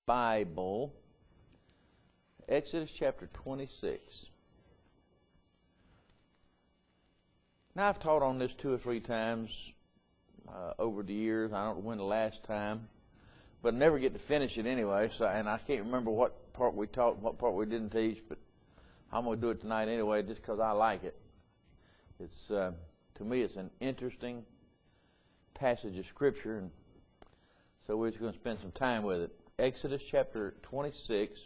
Bible, Exodus chapter 26. Now, I've taught on this 2 or 3 times over the years. I don't know when the last time, but I never get to finish it anyway. And I can't remember what part we taught and what part we didn't teach, but I'm going to do it tonight anyway just because I like it. It's to me, it's an interesting passage of Scripture, and so we're just going to spend some time with it. Exodus chapter 26,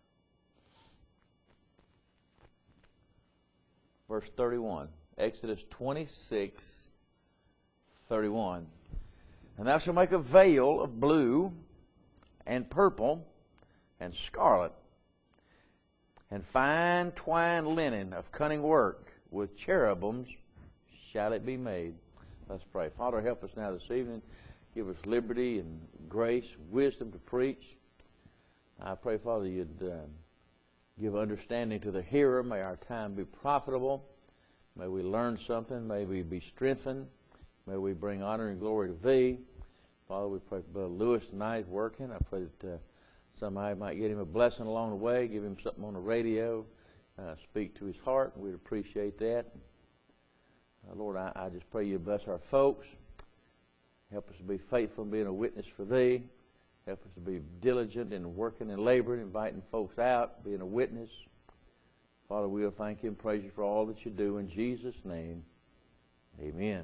verse 31. Exodus 26, 31. And thou shalt make a veil of blue and purple and scarlet and fine twined linen of cunning work, with cherubims shall it be made. Let's pray. Father, help us now this evening. Give us liberty and grace, wisdom to preach. I pray, Father, you'd give understanding to the hearer. May our time be profitable. May we learn something. May we be strengthened. May we bring honor and glory to Thee. Father, we pray for Brother Lewis tonight working. I pray that somebody might get him a blessing along the way, give him something on the radio, speak to his heart, and we'd appreciate that. Lord, I just pray you bless our folks. Help us to be faithful in being a witness for Thee. Help us to be diligent in working and laboring, inviting folks out, being a witness. Father, we'll thank you and praise you for all that you do. In Jesus' name, amen.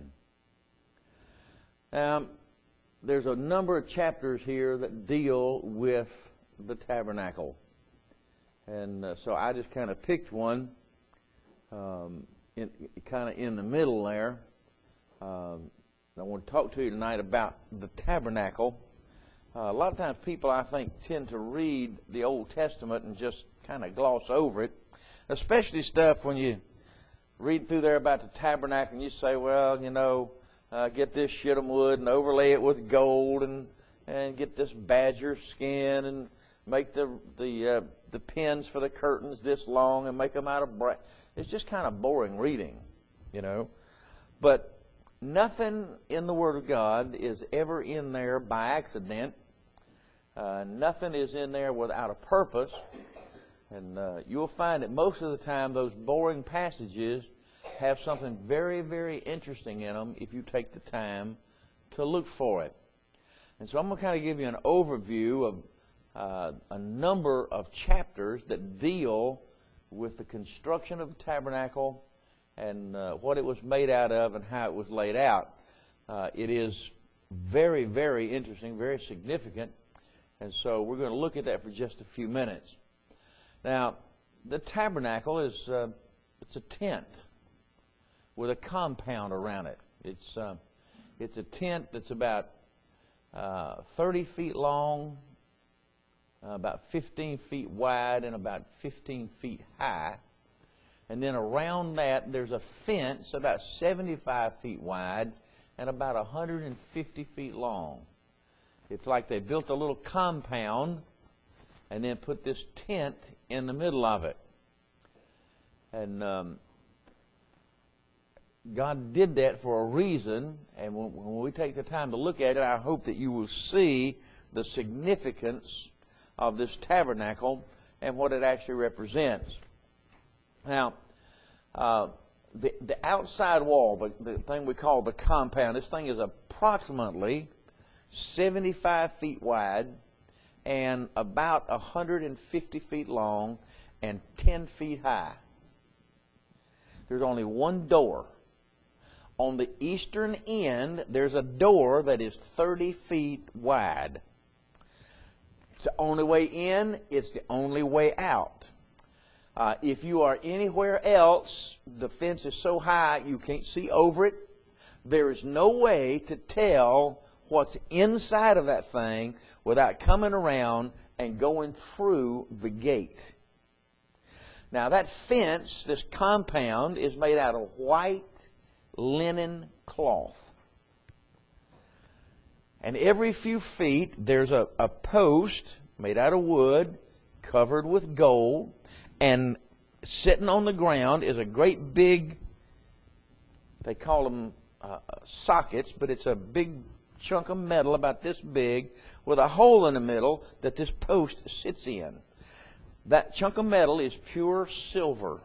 There's a number of chapters here that deal with the tabernacle. And so I just kind of picked one kind of in the middle there. I want to talk to you tonight about the tabernacle. A lot of times people, I think, tend to read the Old Testament and just kind of gloss over it, especially stuff when you read through there about the tabernacle and you say, well, you know, get this shittim wood and overlay it with gold and get this badger skin and make the pins for the curtains this long and make them out of brass. It's just kind of boring reading, you know. But nothing in the Word of God is ever in there by accident. Nothing is in there without a purpose. And you'll find that most of the time those boring passages have something very, very interesting in them if you take the time to look for it. And so I'm going to kind of give you an overview of a number of chapters that deal with the construction of the tabernacle and what it was made out of and how it was laid out. It is very, very interesting, very significant, and so we're going to look at that for just a few minutes. Now, the tabernacle is it's a tent with a compound around it. It's a tent that's about 30 feet long, about 15 feet wide, and about 15 feet high. And then around that, there's a fence about 75 feet wide and about 150 feet long. It's like they built a little compound and then put this tent in the middle of it. And God did that for a reason, and when we take the time to look at it, I hope that you will see the significance of this tabernacle and what it actually represents. Now, the outside wall, the thing we call the compound, this thing is approximately 75 feet wide and about 150 feet long and 10 feet high. There's only one door. On the eastern end, there's a door that is 30 feet wide. It's the only way in, it's the only way out. If you are anywhere else, the fence is so high you can't see over it. There is no way to tell what's inside of that thing without coming around and going through the gate. Now, that fence, this compound, is made out of white linen cloth. And every few feet, there's a post made out of wood, covered with gold, and sitting on the ground is a great big, they call them sockets, but it's a big chunk of metal about this big with a hole in the middle that this post sits in. That chunk of metal is pure silver.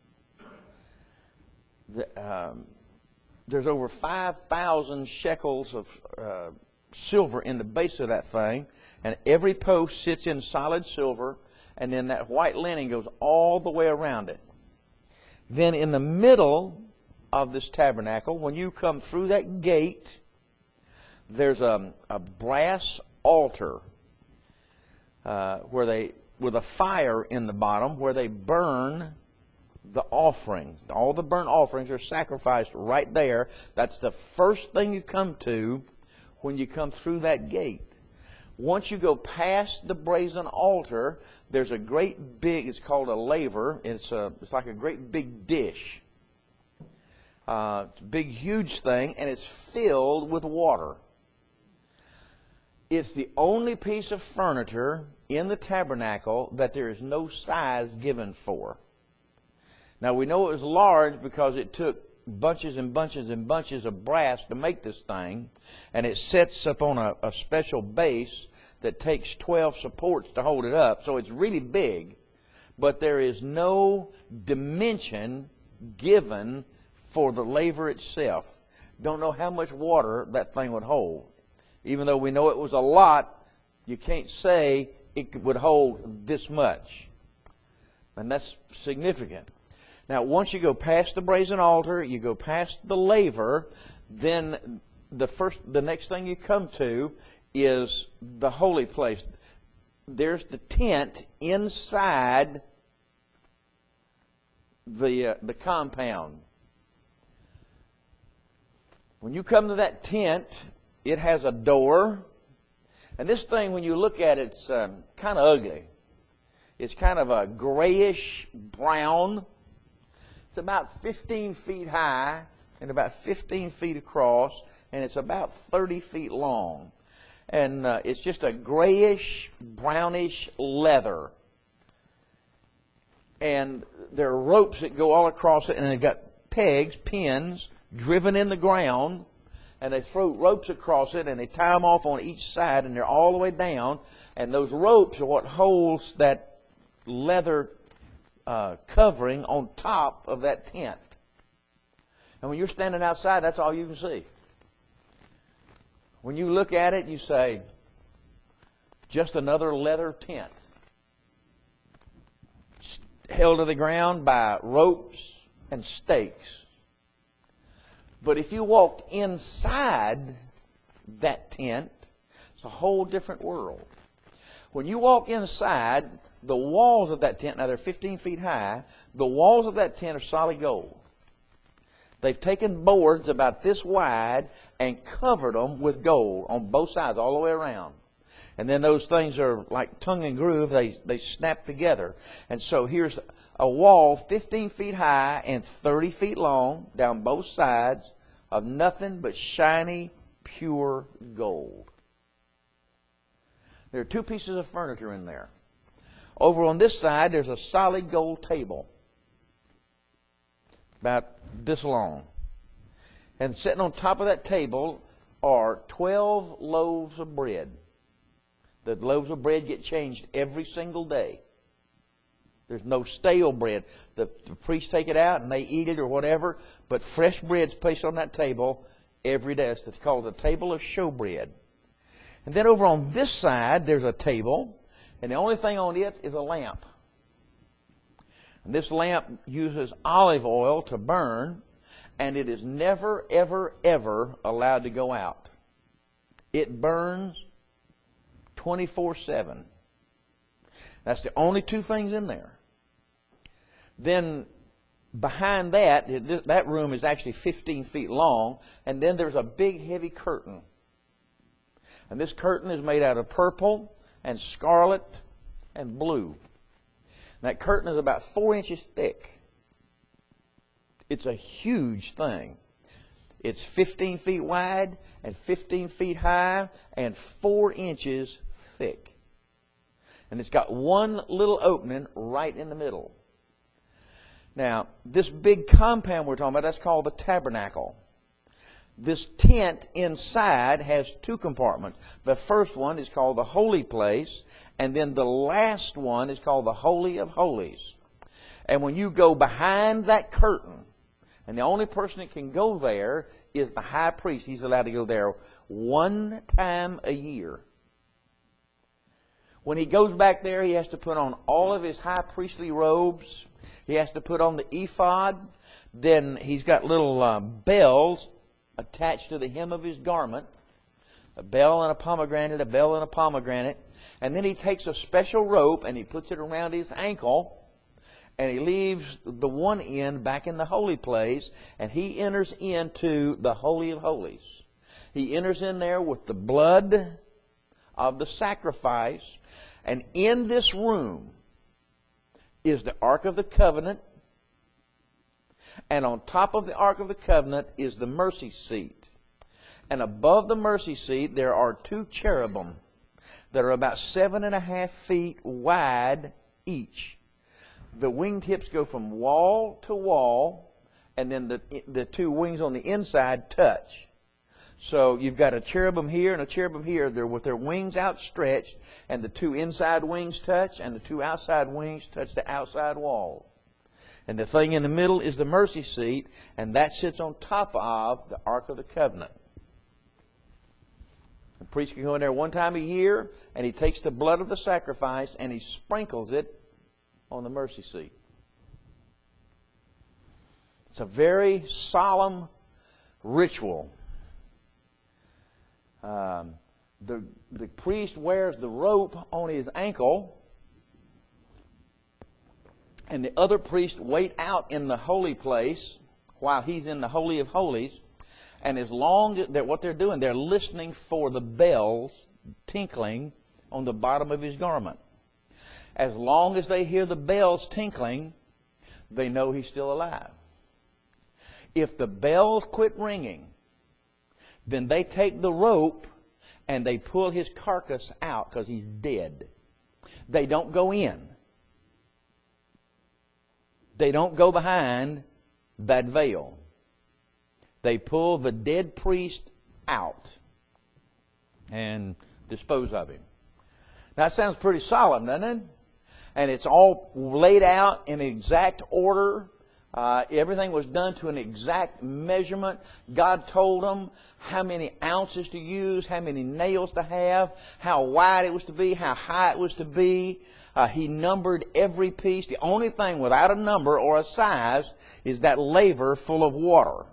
There's over 5,000 shekels of silver in the base of that thing, and every post sits in solid silver, and then that white linen goes all the way around it. Then in the middle of this tabernacle, when you come through that gate, there's a brass altar with a fire in the bottom where they burn the offerings. All the burnt offerings are sacrificed right there. That's the first thing you come to when you come through that gate. Once you go past the brazen altar, there's a great big, it's called a laver. It's like a great big dish. It's a big, huge thing, and it's filled with water. It's the only piece of furniture in the tabernacle that there is no size given for. Now, we know it was large because it took bunches and bunches and bunches of brass to make this thing, and it sets up on a special base that takes 12 supports to hold it up, so it's really big, but there is no dimension given for the laver itself. Don't know how much water that thing would hold. Even though we know it was a lot, you can't say it would hold this much. And that's significant. Now, once you go past the brazen altar, you go past the laver, then the next thing you come to is the holy place. There's the tent inside the compound. When you come to that tent, it has a door. And this thing, when you look at it, it's kind of ugly. It's kind of a grayish brown. It's about 15 feet high and about 15 feet across, and it's about 30 feet long. And it's just a grayish, brownish leather. And there are ropes that go all across it, and they've got pegs, pins, driven in the ground, and they throw ropes across it, and they tie them off on each side, and they're all the way down. And those ropes are what holds that leather covering on top of that tent. And when you're standing outside, that's all you can see. When you look at it, you say, just another leather tent. Held to the ground by ropes and stakes. But if you walked inside that tent, it's a whole different world. When you walk inside, the walls of that tent, now they're 15 feet high, the walls of that tent are solid gold. They've taken boards about this wide and covered them with gold on both sides, all the way around. And then those things are like tongue and groove, they snap together. And so here's a wall 15 feet high and 30 feet long down both sides of nothing but shiny, pure gold. There are two pieces of furniture in there. Over on this side, there's a solid gold table, about this long. And sitting on top of that table are 12 loaves of bread. The loaves of bread get changed every single day. There's no stale bread. The priests take it out and they eat it or whatever, but fresh bread's placed on that table every day. It's called the table of showbread. And then over on this side, there's a table, and the only thing on it is a lamp. And this lamp uses olive oil to burn, and it is never, ever, ever allowed to go out. It burns 24/7. That's the only two things in there. Then behind that, that room is actually 15 feet long, and then there's a big heavy curtain. And this curtain is made out of purple and scarlet and blue. And that curtain is about 4 inches thick. It's a huge thing. It's 15 feet wide and 15 feet high and 4 inches thick. And it's got one little opening right in the middle. Now, this big compound we're talking about, that's called the tabernacle. this tent inside has two compartments. The first one is called the holy place, and then the last one is called the Holy of Holies. And when you go behind that curtain, and the only person that can go there is the high priest. He's allowed to go there one time a year. When he goes back there, he has to put on all of his high priestly robes. He has to put on the ephod. Then he's got little bells attached to the hem of his garment. A bell and a pomegranate, a bell and a pomegranate. And then he takes a special rope and he puts it around his ankle. And he leaves the one end back in the holy place. And he enters into the Holy of Holies. He enters in there with the blood of the sacrifice. And in this room is the Ark of the Covenant. And on top of the Ark of the Covenant is the mercy seat. And above the mercy seat there are two cherubim that are about 7.5 feet wide each. The wingtips go from wall to wall, and then the two wings on the inside touch. So you've got a cherubim here and a cherubim here. They're with their wings outstretched, and the two inside wings touch, and the two outside wings touch the outside wall. And the thing in the middle is the mercy seat, and that sits on top of the Ark of the Covenant. The priest can go in there one time a year, and he takes the blood of the sacrifice and he sprinkles it on the mercy seat. It's a very solemn ritual. The priest wears the rope on his ankle, and the other priests wait out in the holy place while he's in the Holy of Holies. And as long as what they're doing, they're listening for the bells tinkling on the bottom of his garment. As long as they hear the bells tinkling, they know he's still alive. If the bells quit ringing, then they take the rope and they pull his carcass out because he's dead. They don't go in. They don't go behind that veil. They pull the dead priest out and dispose of him. Now, that sounds pretty solemn, doesn't it? And it's all laid out in exact order. Everything was done to an exact measurement. God told them how many ounces to use, how many nails to have, how wide it was to be, how high it was to be. He numbered every piece. The only thing without a number or a size is that laver full of water.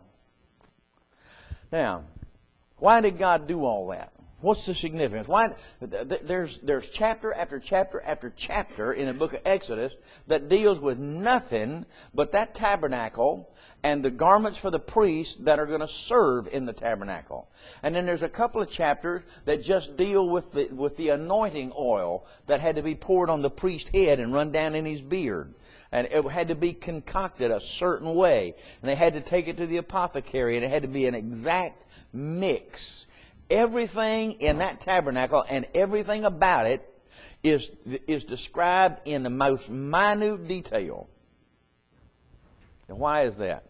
Now, why did God do all that? What's the significance? Why? There's chapter after chapter after chapter in the book of Exodus that deals with nothing but that tabernacle and the garments for the priests that are going to serve in the tabernacle. And then there's a couple of chapters that just deal with the anointing oil that had to be poured on the priest's head and run down in his beard. And it had to be concocted a certain way. And they had to take it to the apothecary, and it had to be an exact mix. Everything in that tabernacle and everything about it is described in the most minute detail. And why is that?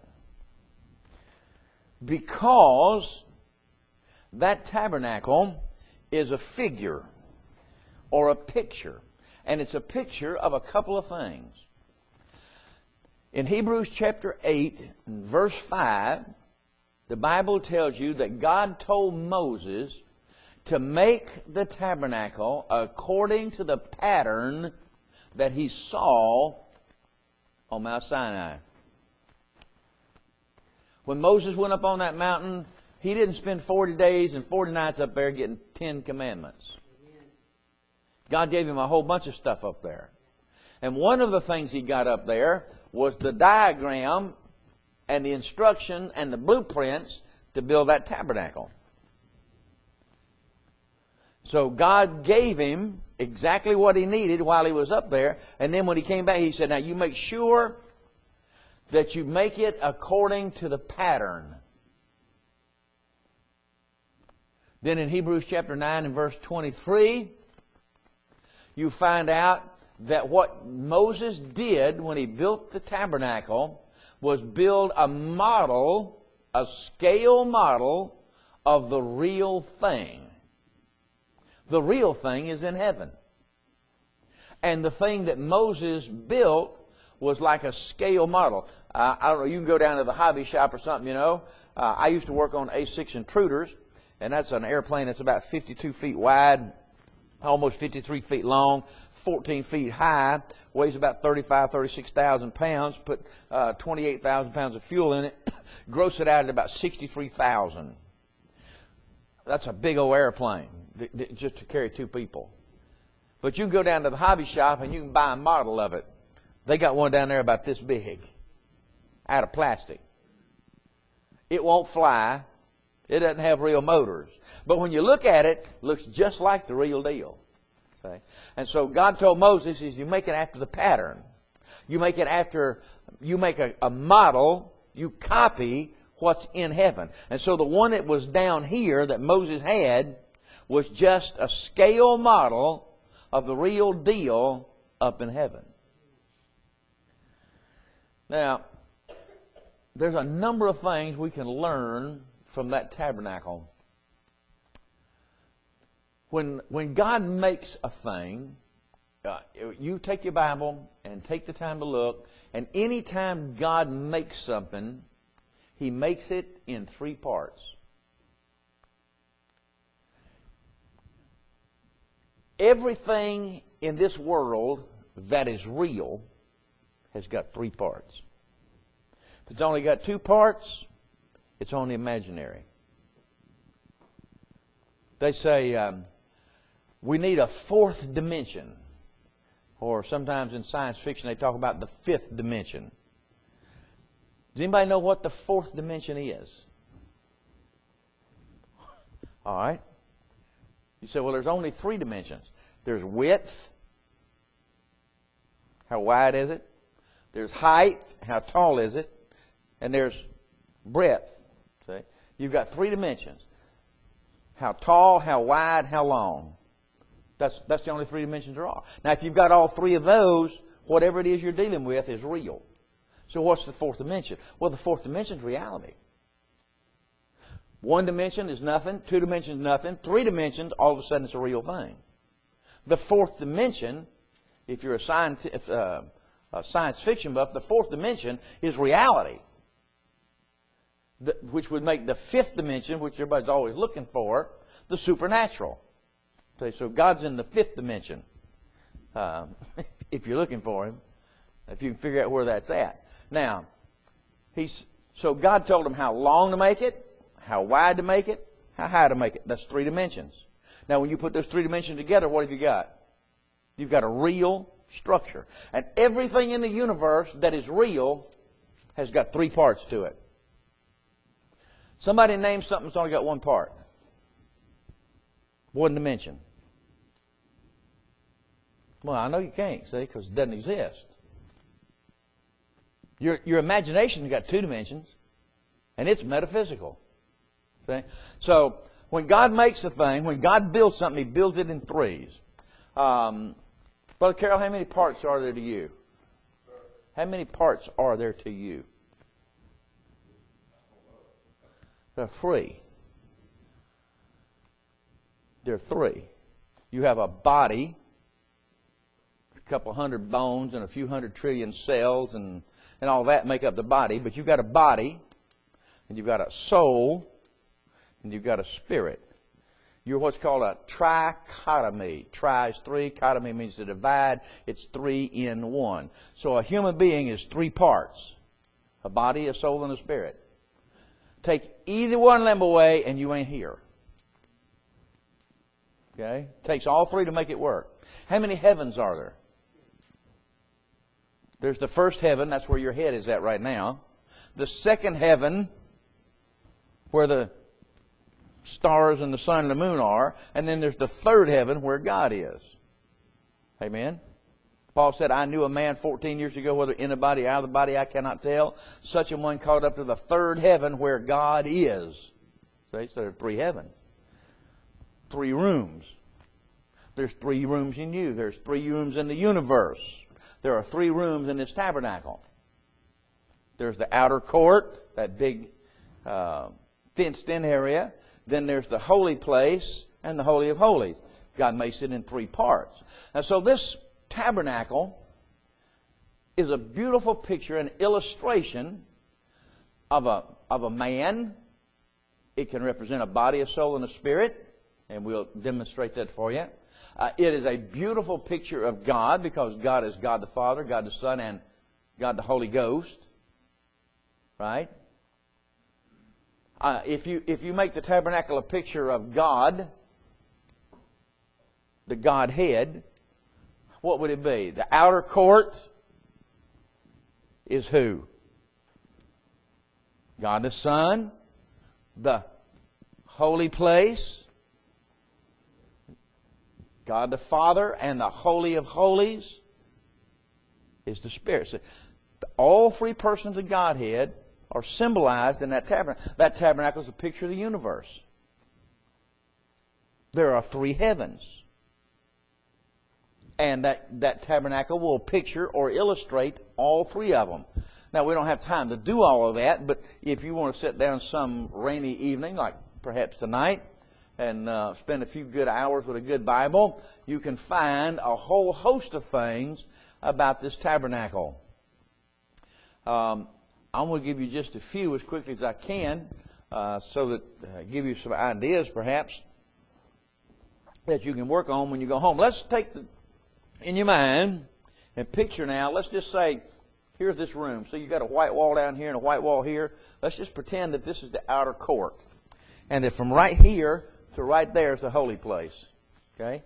Because that tabernacle is a figure or a picture. And it's a picture of a couple of things. In Hebrews chapter 8, verse 5, the Bible tells you that God told Moses to make the tabernacle according to the pattern that he saw on Mount Sinai. When Moses went up on that mountain, he didn't spend 40 days and 40 nights up there getting 10 commandments. God gave him a whole bunch of stuff up there. And one of the things he got up there was the diagram and the instruction and the blueprints to build that tabernacle. So God gave him exactly what he needed while he was up there. And then when he came back, he said, now you make sure that you make it according to the pattern. Then in Hebrews chapter 9 and verse 23, you find out that what Moses did when he built the tabernacle was build a model a scale model of the real thing. The real thing is in heaven. And the thing that Moses built was like a scale model. I don't know, you can go down to the hobby shop or something, you know. I used to work on A6 intruders, and that's an airplane that's about 52 feet wide, almost 53 feet long, 14 feet high, weighs about 36,000 pounds, put 28,000 pounds of fuel in it, gross it out at about 63,000. That's a big old airplane, just to carry two people. But you can go down to the hobby shop and you can buy a model of it. They got one down there about this big, out of plastic. It won't fly. It doesn't have real motors. But when you look at it, it looks just like the real deal. See? And so God told Moses, you make it after the pattern. You make it after, you make a model, you copy what's in heaven. And so the one that was down here that Moses had was just a scale model of the real deal up in heaven. Now, there's a number of things we can learn from that tabernacle. When God makes a thing, you take your Bible and take the time to look, and any time God makes something, He makes it in three parts. Everything in this world that is real has got three parts. If it's only got two parts, it's only imaginary. They say we need a fourth dimension. Or sometimes in science fiction they talk about the fifth dimension. Does anybody know what the fourth dimension is? All right. You say, well, there's only three dimensions. There's width. How wide is it? There's height. How tall is it? And there's breadth. See? You've got three dimensions. How tall, how wide, how long. That's the only three dimensions there are. Now, if you've got all three of those, whatever it is you're dealing with is real. So what's the fourth dimension? Well, the fourth dimension is reality. One dimension is nothing. Two dimensions, nothing. Three dimensions, all of a sudden it's a real thing. The fourth dimension, if you're a science fiction buff, the fourth dimension is reality. Which would make the fifth dimension, which everybody's always looking for, the supernatural. So God's in the fifth dimension. If you're looking for Him, if you can figure out where that's at. Now, so God told him how long to make it, how wide to make it, how high to make it. That's three dimensions. Now, when you put those three dimensions together, what have you got? You've got a real structure. And everything in the universe that is real has got three parts to it. Somebody name something that's only got one part. One dimension. Well, I know you can't, see, because it doesn't exist. Your imagination's got two dimensions, and it's metaphysical. See? So, when God makes a thing, when God builds something, He builds it in threes. Brother Carroll, how many parts are there to you? How many parts are there to you? There are three. There are three. You have a body, a couple hundred bones, and a few hundred trillion cells, and all that make up the body. But you've got a body, and you've got a soul, and you've got a spirit. You're what's called a trichotomy. Tri is three, chotomy means to divide. It's three in one. So a human being is three parts. A body, a soul, and a spirit. Take either one of them away and you ain't here. Okay? Takes all three to make it work. How many heavens are there? There's the first heaven, that's where your head is at right now. The second heaven, where the stars and the sun and the moon are. And then there's the third heaven, where God is. Amen? Paul said, I knew a man 14 years ago, whether in the body or out of the body, I cannot tell. Such a one called up to the third heaven where God is. See, so there are three heavens. Three rooms. There's three rooms in you. There's three rooms in the universe. There are three rooms in this tabernacle. There's the outer court, that big fenced-in area. Then there's the holy place and the Holy of Holies. God makes it in 3 parts. And so this tabernacle is a beautiful picture, an illustration of a man. It can represent a body, a soul, and a spirit, and we'll demonstrate that for you. It is a beautiful picture of God, because God is God the Father, God the Son, and God the Holy Ghost. Right? If you make the tabernacle a picture of God, the Godhead, what would it be? The outer court is who? God the Son. The holy place, God the Father, and the Holy of Holies is the Spirit. So all 3 persons of Godhead are symbolized in that tabernacle. That tabernacle is a picture of the universe. There are 3 heavens. And that tabernacle will picture or illustrate all 3 of them. Now, we don't have time to do all of that, but if you want to sit down some rainy evening, like perhaps tonight, and spend a few good hours with a good Bible, you can find a whole host of things about this tabernacle. I'm going to give you just a few as quickly as I can, so that give you some ideas, perhaps, that you can work on when you go home. Let's take in your mind and picture now. Let's just say, here's this room. So you've got a white wall down here and a white wall here. Let's just pretend that this is the outer court. And that from right here to right there is the holy place. Okay?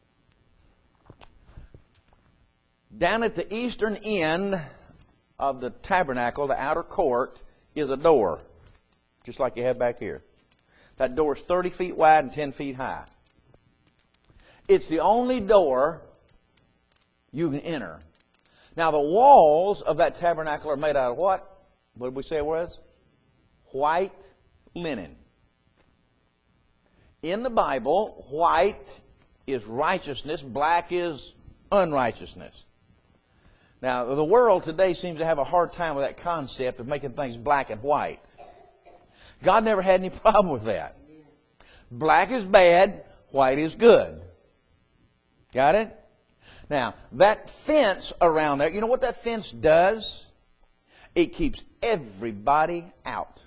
Down at the eastern end of the tabernacle, the outer court, is a door. Just like you have back here. That door is 30 feet wide and 10 feet high. It's the only door you can enter. Now, the walls of that tabernacle are made out of what? What did we say it was? White linen. In the Bible, white is righteousness, black is unrighteousness. Now, the world today seems to have a hard time with that concept of making things black and white. God never had any problem with that. Black is bad, white is good. Got it? Now, that fence around there, you know what that fence does? It keeps everybody out.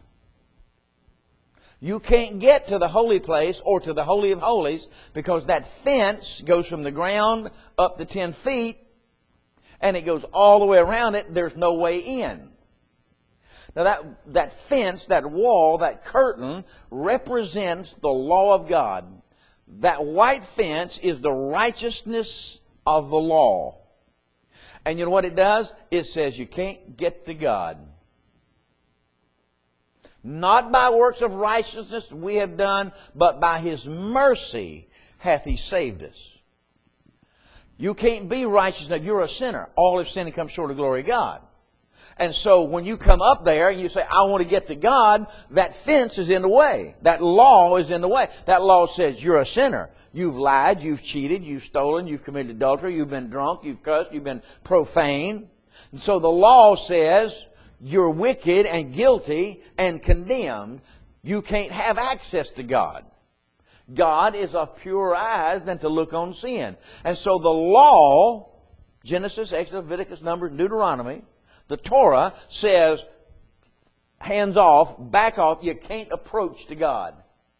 You can't get to the holy place or to the Holy of Holies because that fence goes from the ground up to 10 feet and it goes all the way around it. There's no way in. Now that fence, that wall, that curtain represents the law of God. That white fence is the righteousness of the law. And you know what it does? It says you can't get to God. Not by works of righteousness we have done, but by His mercy hath He saved us. You can't be righteous enough. You're a sinner. All have sinned and come short of the glory of God. And so when you come up there and you say, I want to get to God, that fence is in the way. That law is in the way. That law says you're a sinner. You've lied, you've cheated, you've stolen, you've committed adultery, you've been drunk, you've cussed, you've been profane. And so the law says you're wicked and guilty and condemned. You can't have access to God. God is of purer eyes than to look on sin. And so the law, Genesis, Exodus, Leviticus, Numbers, Deuteronomy, the Torah says, hands off, back off, you can't approach to God.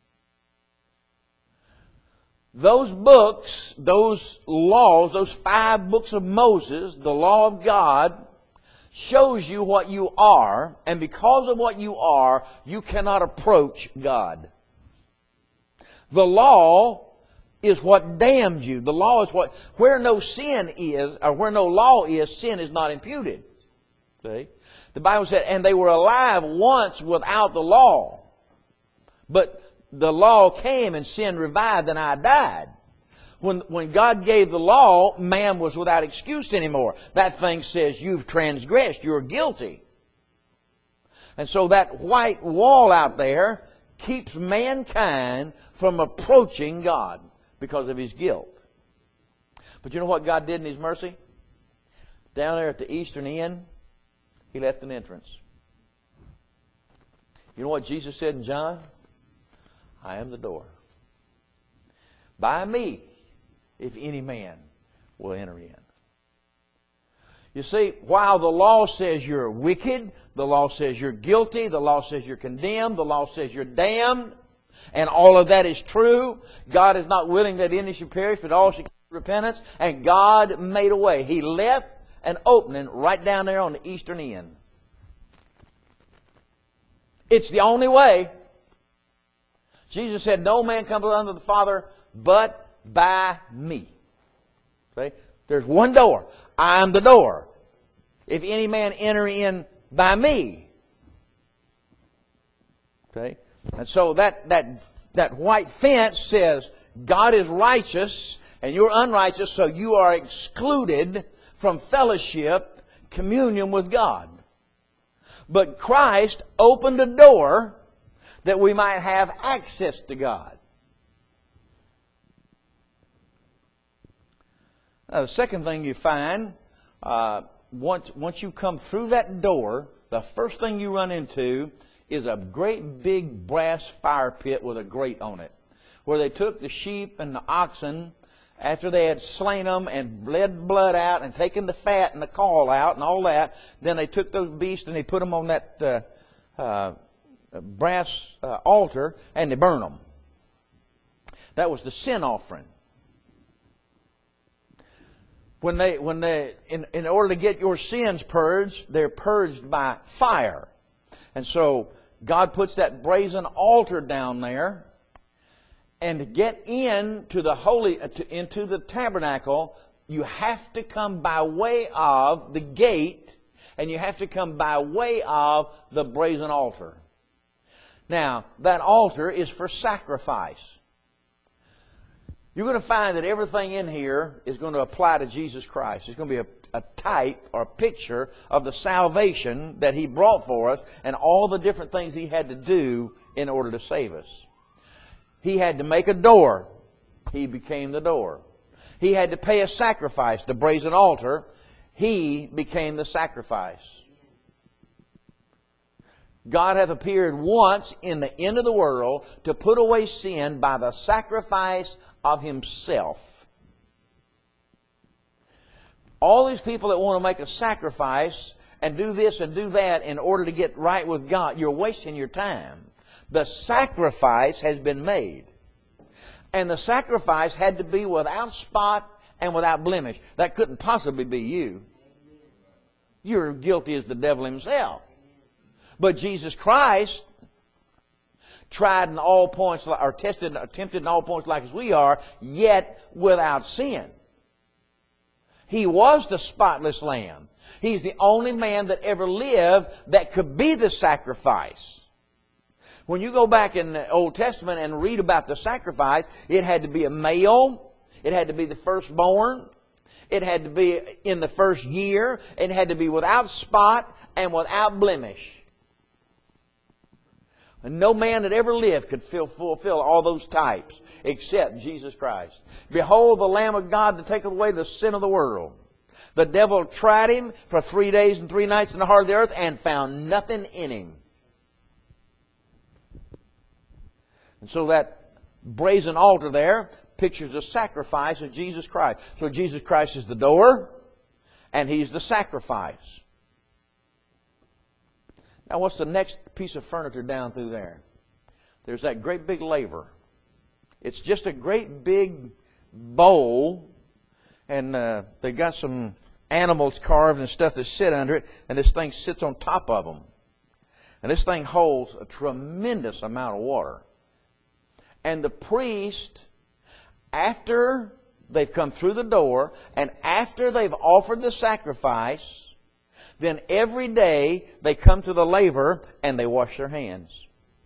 Those books, those laws, those 5 books of Moses, the law of God, shows you what you are, and because of what you are, you cannot approach God. The law is what damns you. The law is what, where no sin is, or where no law is, sin is not imputed. See? The Bible said, and they were alive once without the law. But the law came and sin revived and I died. When God gave the law, man was without excuse anymore. That thing says you've transgressed, you're guilty. And so that white wall out there keeps mankind from approaching God because of his guilt. But you know what God did in His mercy? Down there at the eastern end, He left an entrance. You know what Jesus said in John? I am the door. By me, if any man will enter in. You see, while the law says you're wicked, the law says you're guilty, the law says you're condemned, the law says you're damned, and all of that is true, God is not willing that any should perish, but all should come to repentance, and God made a way. He left an opening right down there on the eastern end. It's the only way. Jesus said, no man comes unto the Father but by me. See? There's one door. I am the door. If any man enter in by me. Okay? And so that white fence says God is righteous and you're unrighteous, so you are excluded from fellowship, communion with God. But Christ opened a door that we might have access to God. Now, the second thing you find, once you come through that door, the first thing you run into is a great big brass fire pit with a grate on it, where they took the sheep and the oxen after they had slain them and bled blood out and taken the fat and the caul out and all that. Then they took those beasts and they put them on that brass altar and they burned them. That was the sin offering. When they in order to get your sins purged, they're purged by fire. And so God puts that brazen altar down there, and to get into the tabernacle, you have to come by way of the gate, and you have to come by way of the brazen altar. Now, that altar is for sacrifice. You're going to find that everything in here is going to apply to Jesus Christ. It's going to be a type or a picture of the salvation that He brought for us and all the different things He had to do in order to save us. He had to make a door. He became the door. He had to pay a sacrifice, the brazen altar. He became the sacrifice. God hath appeared once in the end of the world to put away sin by the sacrifice of Himself. All these people that want to make a sacrifice and do this and do that in order to get right with God, you're wasting your time. The sacrifice has been made. And the sacrifice had to be without spot and without blemish. That couldn't possibly be you. You're guilty as the devil himself. But Jesus Christ tried in all points, or tempted in all points like as we are, yet without sin. He was the spotless Lamb. He's the only man that ever lived that could be the sacrifice. When you go back in the Old Testament and read about the sacrifice, it had to be a male. It had to be the firstborn. It had to be in the first year. It had to be without spot and without blemish. And no man that ever lived could fulfill all those types except Jesus Christ. Behold the Lamb of God that taketh away the sin of the world. The devil tried Him for 3 days and 3 nights in the heart of the earth and found nothing in Him. And so that brazen altar there pictures the sacrifice of Jesus Christ. So Jesus Christ is the door and He's the sacrifice. Now, what's the next piece of furniture down through there? There's that great big laver. It's just a great big bowl, and they got some animals carved and stuff that sit under it, and this thing sits on top of them. And this thing holds a tremendous amount of water. And the priest, after they've come through the door, and after they've offered the sacrifice, then every day they come to the laver and they wash their hands.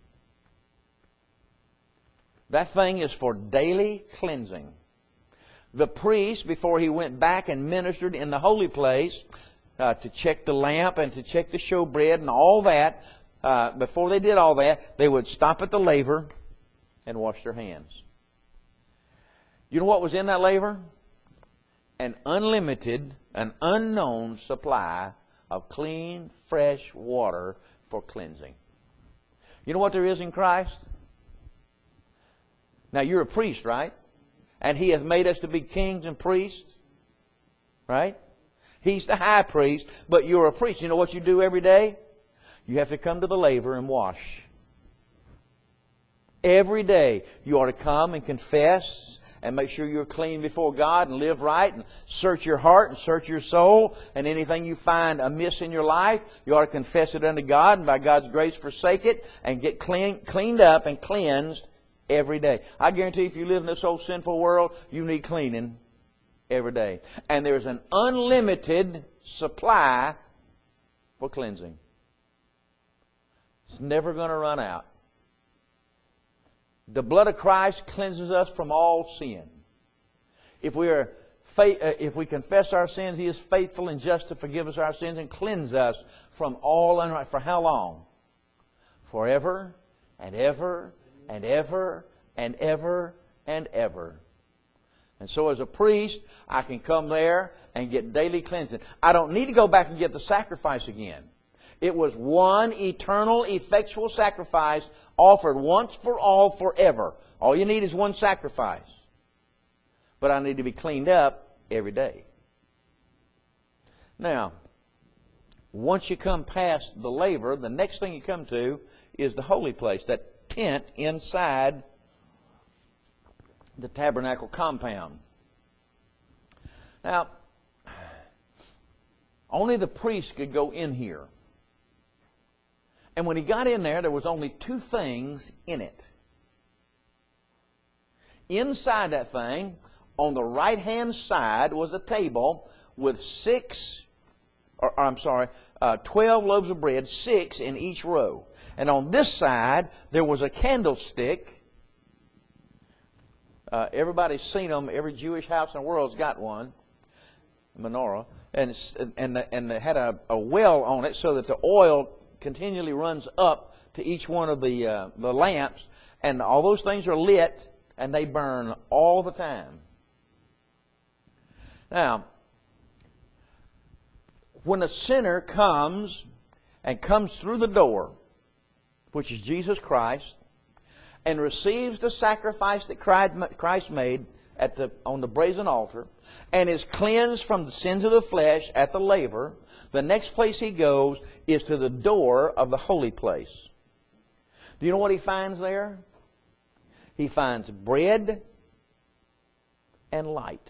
That thing is for daily cleansing. The priest, before he went back and ministered in the holy place, to check the lamp and to check the showbread and all that, before they did all that, they would stop at the laver and wash their hands. You know what was in that laver? An unlimited, an unknown supply of clean, fresh water for cleansing. You know what there is in Christ? Now you're a priest, right? And He hath made us to be kings and priests. Right? He's the high priest, but you're a priest. You know what you do every day? You have to come to the laver and wash. Every day you ought to come and confess and make sure you're clean before God and live right and search your heart and search your soul, and anything you find amiss in your life, you ought to confess it unto God and by God's grace forsake it and get cleaned up and cleansed every day. I guarantee if you live in this old sinful world, you need cleaning every day. And there's an unlimited supply for cleansing. It's never going to run out. The blood of Christ cleanses us from all sin. If we confess our sins, He is faithful and just to forgive us our sins and cleanse us from all unrighteousness. For how long? Forever and ever and ever and ever and ever. And so as a priest, I can come there and get daily cleansing. I don't need to go back and get the sacrifice again. It was one eternal, effectual sacrifice offered once for all forever. All you need is one sacrifice. But I need to be cleaned up every day. Now, once you come past the laver, the next thing you come to is the holy place, that tent inside the tabernacle compound. Now, only the priest could go in here. And when he got in there, there was only two things in it. Inside that thing, on the right-hand side, was a table with 12 loaves of bread, 6 in each row. And on this side, there was a candlestick. Everybody's seen them. Every Jewish house in the world's got one, a menorah. And they had a well on it so that the oil continually runs up to each one of the lamps, and all those things are lit and they burn all the time. Now, when a sinner comes through the door, which is Jesus Christ, and receives the sacrifice that Christ made on the brazen altar, and is cleansed from the sins of the flesh at the laver, the next place he goes is to the door of the holy place. Do you know what he finds there? He finds bread and light.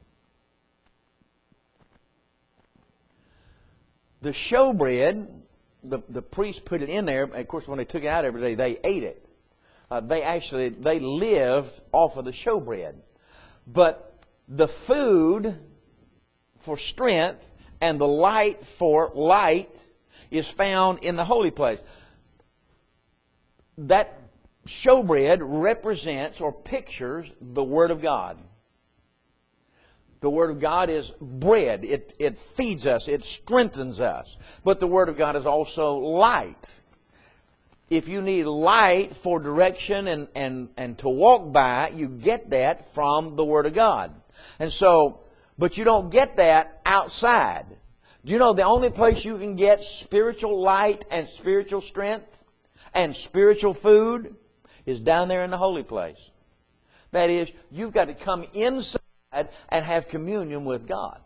The showbread, the priest put it in there. Of course, when they took it out every day, they ate it. They lived off of the showbread. But the food for strength and the light for light is found in the holy place. That showbread represents or pictures the Word of God. The Word of God is bread. It feeds us. It strengthens us. But the Word of God is also light. If you need light for direction and to walk by, you get that from the Word of God. And so, but you don't get that outside. Do you know the only place you can get spiritual light and spiritual strength and spiritual food is down there in the holy place? That is, you've got to come inside and have communion with God.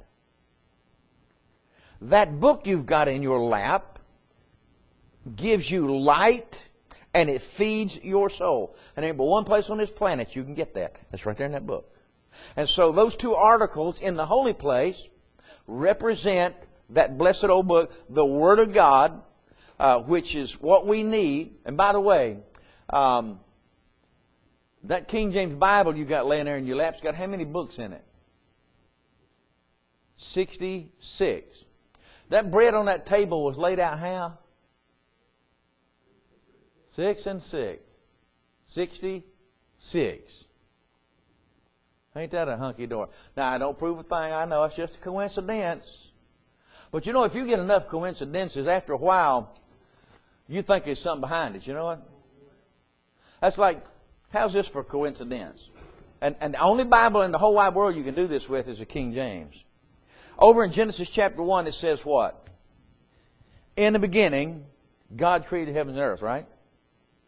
That book you've got in your lap gives you light and it feeds your soul. And there ain't but one place on this planet you can get that. That's right there in that book. And so those two articles in the holy place represent that blessed old book, the Word of God, which is what we need. And by the way, that King James Bible you got laying there in your lap's got how many books in it? 66. That bread on that table was laid out how? 6 and 6. 66. Ain't that a hunky-dory? Now, I don't prove a thing. I know it's just a coincidence. But you know, if you get enough coincidences, after a while, you think there's something behind it. You know what? That's like, how's this for coincidence? And the only Bible in the whole wide world you can do this with is the King James. Over in Genesis chapter 1, it says what? In the beginning, God created heaven and earth, right?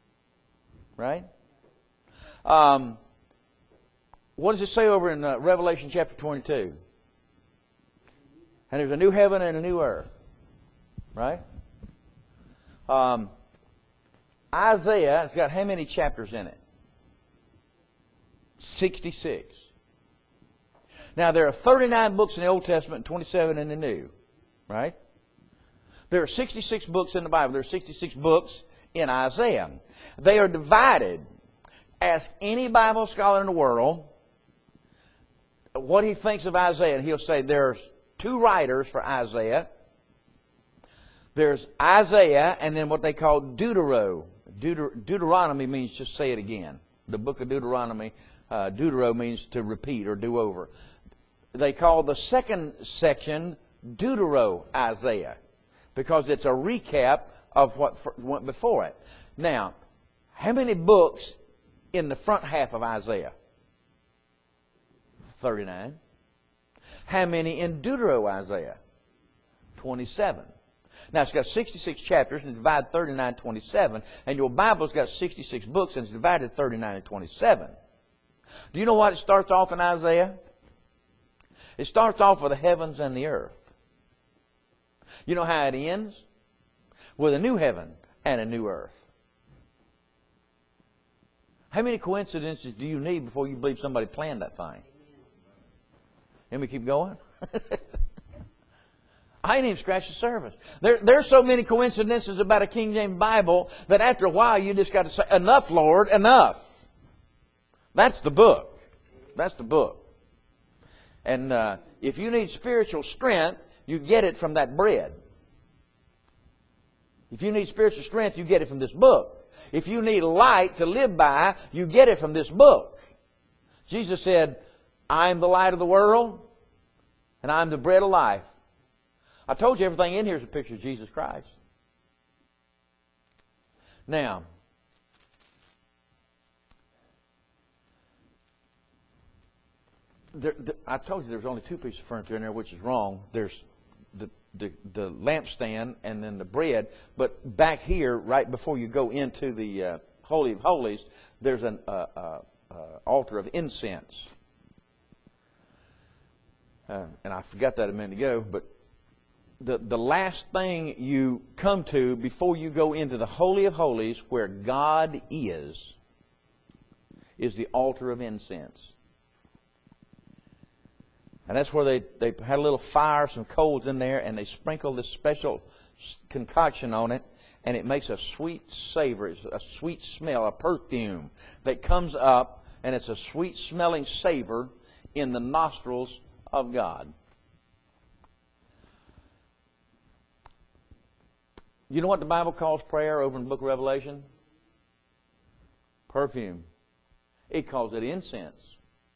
Right? What does it say over in Revelation chapter 22? And there's a new heaven and a new earth. Right? Isaiah has got how many chapters in it? 66. Now, there are 39 books in the Old Testament and 27 in the New. Right? There are 66 books in the Bible. There are 66 books in Isaiah. They are divided. Ask any Bible scholar in the world what he thinks of Isaiah, and he'll say there's two writers for Isaiah. There's Isaiah and then what they call Deuteronomy means just say it again. The book of Deuteronomy, Deutero means to repeat or do over. They call the second section Deutero-Isaiah because it's a recap of what went before it. Now, how many books in the front half of Isaiah? 39. How many in Deutero-Isaiah? 27. Now, it's got 66 chapters and it's divided 39 27. And your Bible's got 66 books and it's divided 39 and 27. Do you know what it starts off in Isaiah? It starts off with the heavens and the earth. You know how it ends? With a new heaven and a new earth. How many coincidences do you need before you believe somebody planned that thing? Let me keep going. I ain't even scratched the surface. There's so many coincidences about a King James Bible that after a while you just got to say, enough, Lord, enough. That's the book. That's the book. And if you need spiritual strength, you get it from that bread. If you need spiritual strength, you get it from this book. If you need light to live by, you get it from this book. Jesus said, I am the light of the world, and I am the bread of life. I told you everything in here is a picture of Jesus Christ. Now, I told you there's only two pieces of furniture in there, which is wrong. There's the lampstand and then the bread. But back here, right before you go into the Holy of Holies, there's an altar of incense. And I forgot that a minute ago, but the last thing you come to before you go into the Holy of Holies, where God is the altar of incense. And that's where they had a little fire, some coals in there, and they sprinkle this special concoction on it, and it makes a sweet savor, a sweet smell, a perfume that comes up, and it's a sweet smelling savor in the nostrils of God. You know what the Bible calls prayer over in the book of Revelation? Perfume. It calls it incense.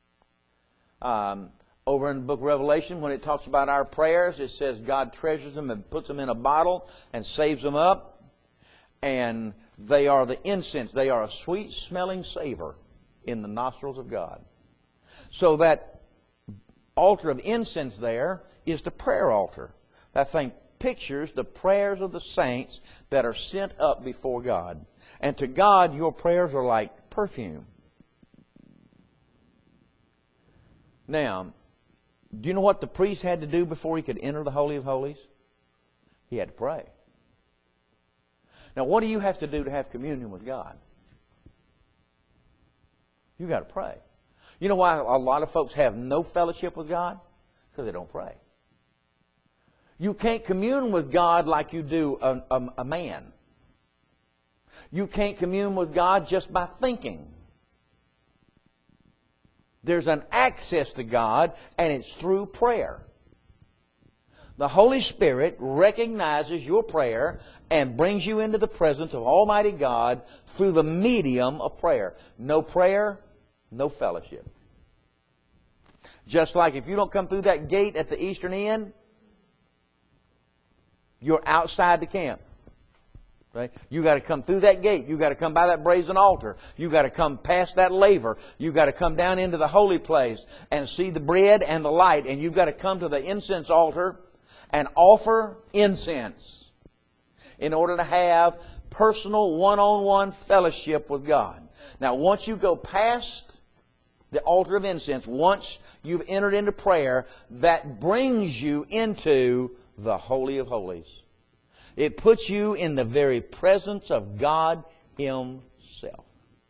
Over in the book of Revelation, when it talks about our prayers, it says God treasures them and puts them in a bottle and saves them up. And they are the incense. They are a sweet smelling savor in the nostrils of God. So that altar of incense there is the prayer altar. That thing pictures the prayers of the saints that are sent up before God. And to God, your prayers are like perfume. Now, do you know what the priest had to do before he could enter the Holy of Holies? He had to pray. Now, what do you have to do to have communion with God? You got to pray. You know why a lot of folks have no fellowship with God? Because they don't pray. You can't commune with God like you do a man. You can't commune with God just by thinking. There's an access to God, and it's through prayer. The Holy Spirit recognizes your prayer and brings you into the presence of Almighty God through the medium of prayer. No prayer, no fellowship. Just like if you don't come through that gate at the eastern end, you're outside the camp. Right? You got to come through that gate. You got to come by that brazen altar. You got to come past that laver. You got to come down into the holy place and see the bread and the light. And you've got to come to the incense altar and offer incense in order to have personal, one-on-one fellowship with God. Now, once you go past the altar of incense, once you've entered into prayer, that brings you into the Holy of Holies. It puts you in the very presence of God Himself.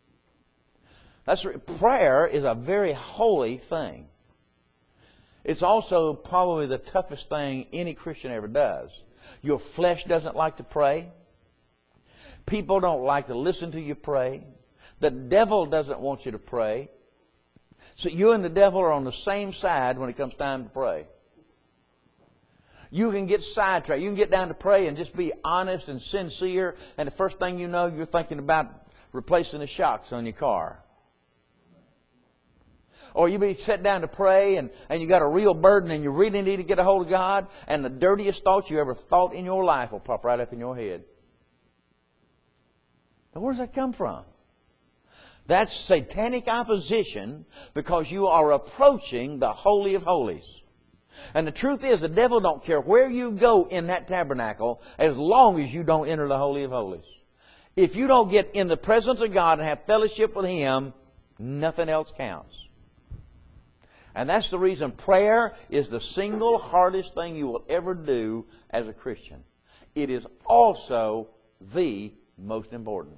Prayer is a very holy thing. It's also probably the toughest thing any Christian ever does. Your flesh doesn't like to pray. People don't like to listen to you pray. The devil doesn't want you to pray. So you and the devil are on the same side when it comes time to pray. You can get sidetracked. You can get down to pray and just be honest and sincere, and the first thing you know, you're thinking about replacing the shocks on your car. Or you be set down to pray and you got a real burden and you really need to get a hold of God, and the dirtiest thoughts you ever thought in your life will pop right up in your head. Now, where does that come from? That's satanic opposition, because you are approaching the Holy of Holies. And the truth is, the devil don't care where you go in that tabernacle as long as you don't enter the Holy of Holies. If you don't get in the presence of God and have fellowship with Him, nothing else counts. And that's the reason prayer is the single hardest thing you will ever do as a Christian. It is also the most important.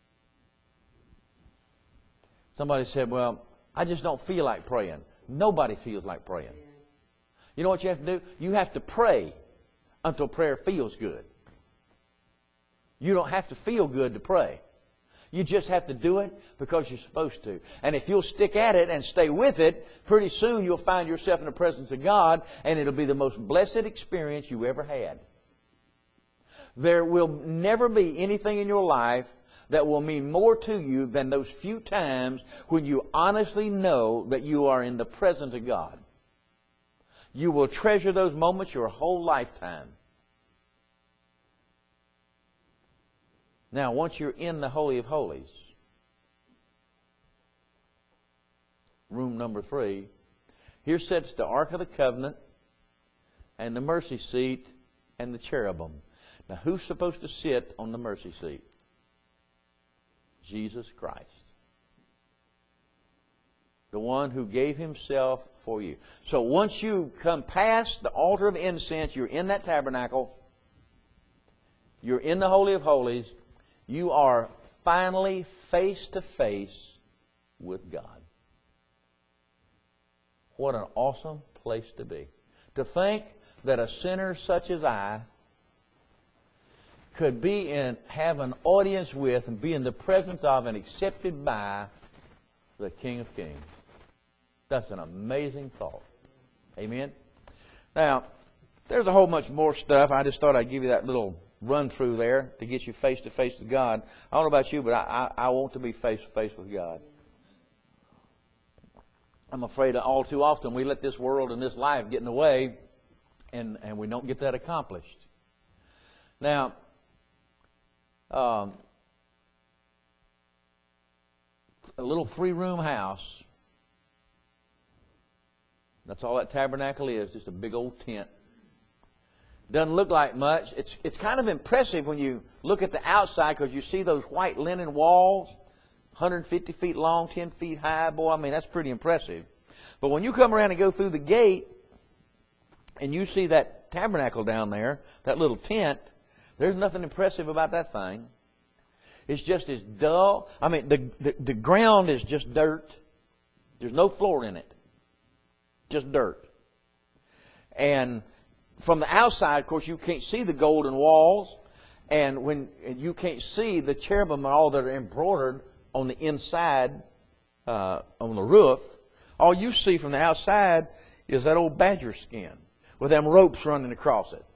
Somebody said, well, I just don't feel like praying. Nobody feels like praying. You know what you have to do? You have to pray until prayer feels good. You don't have to feel good to pray. You just have to do it because you're supposed to. And if you'll stick at it and stay with it, pretty soon you'll find yourself in the presence of God, and it'll be the most blessed experience you ever had. There will never be anything in your life that will mean more to you than those few times when you honestly know that you are in the presence of God. You will treasure those moments your whole lifetime. Now, once you're in the Holy of Holies, room number 3, here sits the Ark of the Covenant and the mercy seat and the cherubim. Now, who's supposed to sit on the mercy seat? Jesus Christ. The one who gave Himself for you. So once you come past the altar of incense, you're in that tabernacle, you're in the Holy of Holies, you are finally face to face with God. What an awesome place to be. To think that a sinner such as I could have an audience with and be in the presence of and accepted by the King of Kings. That's an amazing thought. Amen? Now, there's a whole bunch more stuff. I just thought I'd give you that little run through there to get you face to face with God. I don't know about you, but I want to be face to face with God. I'm afraid that all too often we let this world and this life get in the way, and we don't get that accomplished. Now, a little 3-room house. That's all that tabernacle is, just a big old tent. Doesn't look like much. It's kind of impressive when you look at the outside, because you see those white linen walls, 150 feet long, 10 feet high. Boy, I mean, that's pretty impressive. But when you come around and go through the gate and you see that tabernacle down there, that little tent, there's nothing impressive about that thing. It's just as dull. I mean, the ground is just dirt. There's no floor in it. Just dirt. And from the outside, of course, you can't see the golden walls. And you can't see the cherubim and all that are embroidered on the inside, on the roof. All you see from the outside is that old badger skin with them ropes running across it.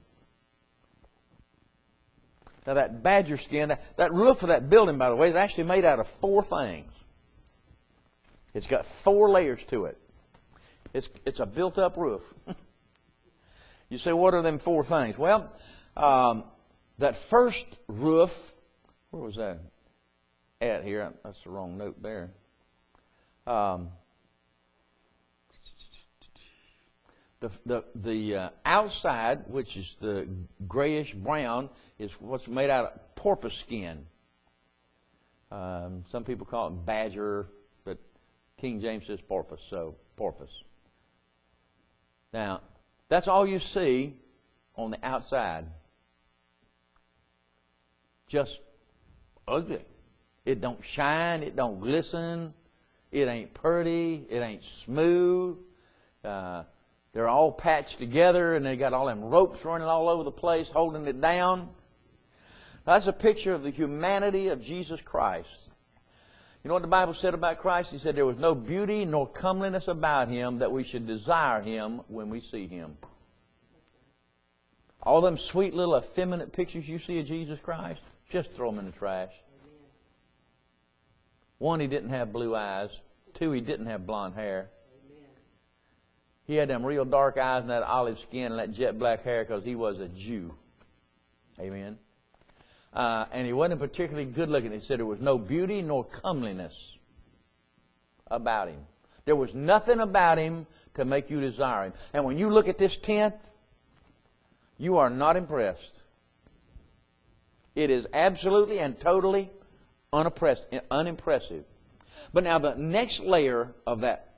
Now that badger skin, that roof of that building, by the way, is actually made out of 4 things. It's got 4 layers to it. It's a built-up roof. You say, what are them 4 things? Well, that first roof, where was that at here? That's the wrong note there. The The outside, which is the grayish brown, is what's made out of porpoise skin. Some people call it badger, but King James says porpoise, so porpoise. Now, that's all you see on the outside. Just ugly. It don't shine, it don't glisten, it ain't pretty, it ain't smooth. They're all patched together, and they got all them ropes running all over the place, holding it down. That's a picture of the humanity of Jesus Christ. You know what the Bible said about Christ? He said there was no beauty nor comeliness about Him that we should desire Him when we see Him. All them sweet little effeminate pictures you see of Jesus Christ, just throw them in the trash. One, He didn't have blue eyes. Two, He didn't have blonde hair. He had them real dark eyes and that olive skin and that jet black hair because He was a Jew. Amen. And He wasn't particularly good looking. He said there was no beauty nor comeliness about Him. There was nothing about Him to make you desire Him. And when you look at this tent, you are not impressed. It is absolutely and totally unimpressive. But now the next layer of that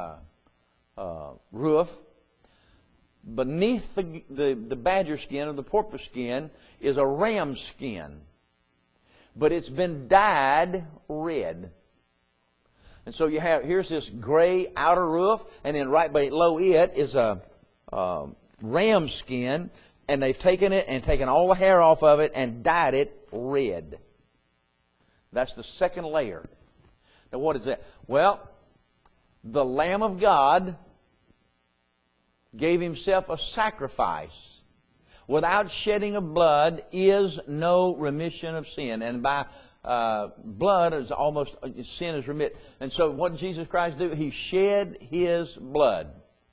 roof, beneath the badger skin or the porpoise skin, is a ram skin. But it's been dyed red. And so here's this gray outer roof, and then right below it is a ram skin, and they've taken it and taken all the hair off of it and dyed it red. That's the second layer. Now what is that? Well, the Lamb of God gave Himself a sacrifice. Without shedding of blood is no remission of sin. And by blood is almost sin is remitted. And so what did Jesus Christ do? He shed His blood.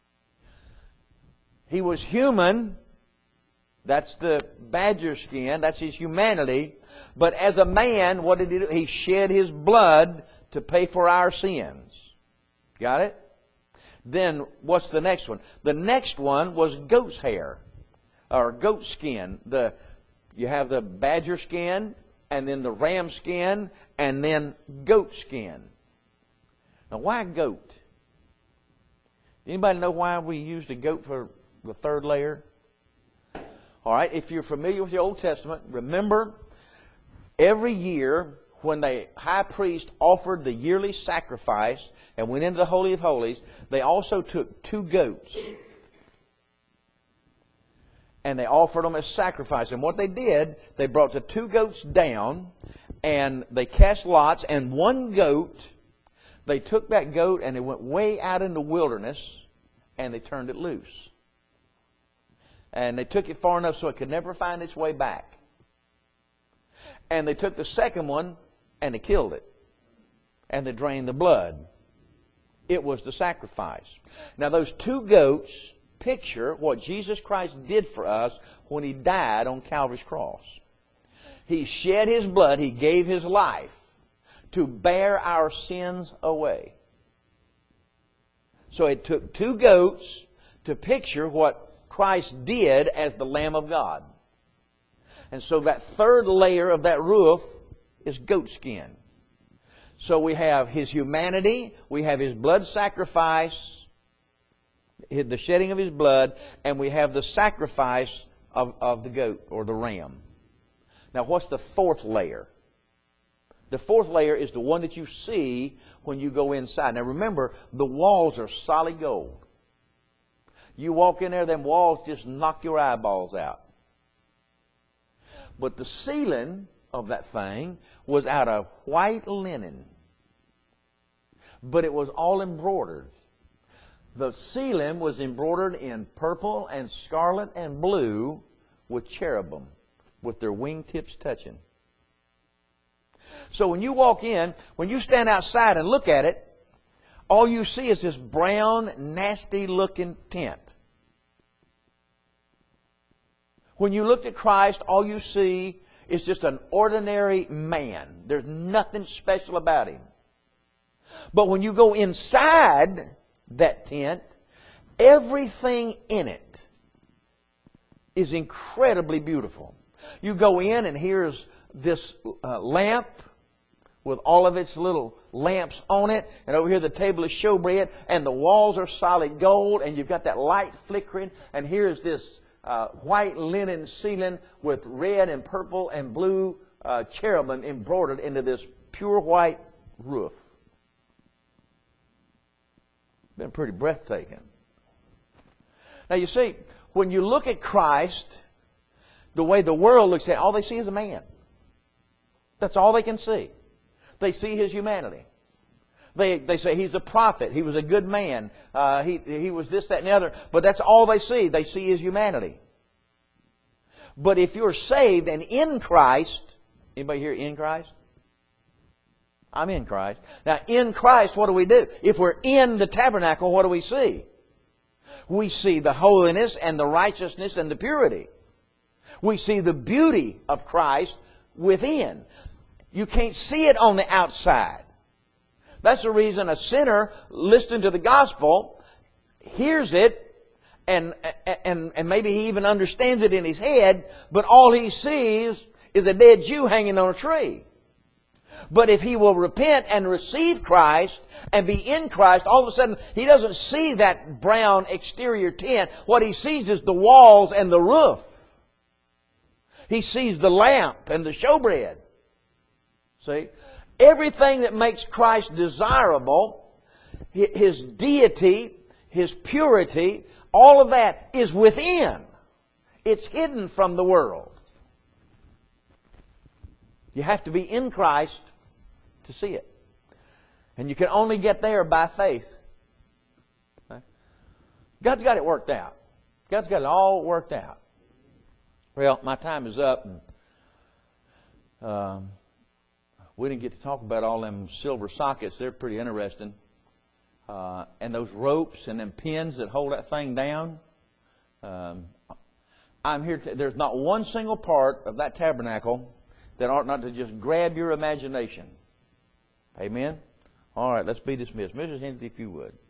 He was human. That's the badger skin. That's His humanity. But as a man, what did He do? He shed His blood to pay for our sins. Got it? Then what's the next one? The next one was goat's hair or goat skin. You have the badger skin, and then the ram skin, and then goat skin. Now, why goat? Anybody know why we used a goat for the third layer? All right, if you're familiar with the Old Testament, remember every year when the high priest offered the yearly sacrifice and went into the Holy of Holies, they also took 2 goats and they offered them as sacrifice. And what they did, they brought the 2 goats down and they cast lots, and one goat, they took that goat and they went way out in the wilderness and they turned it loose. And they took it far enough so it could never find its way back. And they took the second one and they killed it. And they drained the blood. It was the sacrifice. Now those 2 goats picture what Jesus Christ did for us when He died on Calvary's cross. He shed His blood. He gave His life to bear our sins away. So it took 2 goats to picture what Christ did as the Lamb of God. And so that third layer of that roof is goat skin. So we have His humanity, we have His blood sacrifice, the shedding of His blood, and we have the sacrifice of the goat or the ram. Now what's the fourth layer? The fourth layer is the one that you see when you go inside. Now remember, the walls are solid gold. You walk in there, them walls just knock your eyeballs out. But the ceiling of that thing was out of white linen. But it was all embroidered. The ceiling was embroidered in purple and scarlet and blue with cherubim, with their wingtips touching. So when you walk in, when you stand outside and look at it, all you see is this brown, nasty-looking tent. When you look at Christ, all you see is just an ordinary man. There's nothing special about Him. But when you go inside that tent, Everything in it is incredibly beautiful. You go in and here's this lamp with all of its little lamps on it. And over here the table is showbread. And the walls are solid gold. And you've got that light flickering. And here's this white linen ceiling with red and purple and blue cherubim embroidered into this pure white roof. Been pretty breathtaking. Now you see, when you look at Christ, the way the world looks at it, all they see is a man. That's all they can see. They see His humanity. They say He's a prophet. He was a good man. He was this, that, and the other. But that's all they see. They see His humanity. But if you're saved and in Christ, anybody here in Christ? I'm in Christ. Now, in Christ, what do? If we're in the tabernacle, what do we see? We see the holiness and the righteousness and the purity. We see the beauty of Christ within. You can't see it on the outside. That's the reason a sinner listening to the gospel hears it and maybe he even understands it in his head, but all he sees is a dead Jew hanging on a tree. But if he will repent and receive Christ and be in Christ, all of a sudden he doesn't see that brown exterior tent. What he sees is the walls and the roof. He sees the lamp and the showbread. See? Everything that makes Christ desirable, His deity, His purity, all of that is within. It's hidden from the world. You have to be in Christ to see it. And you can only get there by faith. Okay? God's got it worked out. God's got it all worked out. Well, my time is up. And, we didn't get to talk about all them silver sockets. They're pretty interesting. And those ropes and them pins that hold that thing down. I'm here. There's not one single part of that tabernacle that ought not to just grab your imagination. Amen? All right, let's be dismissed. Mrs. Hensley, if you would.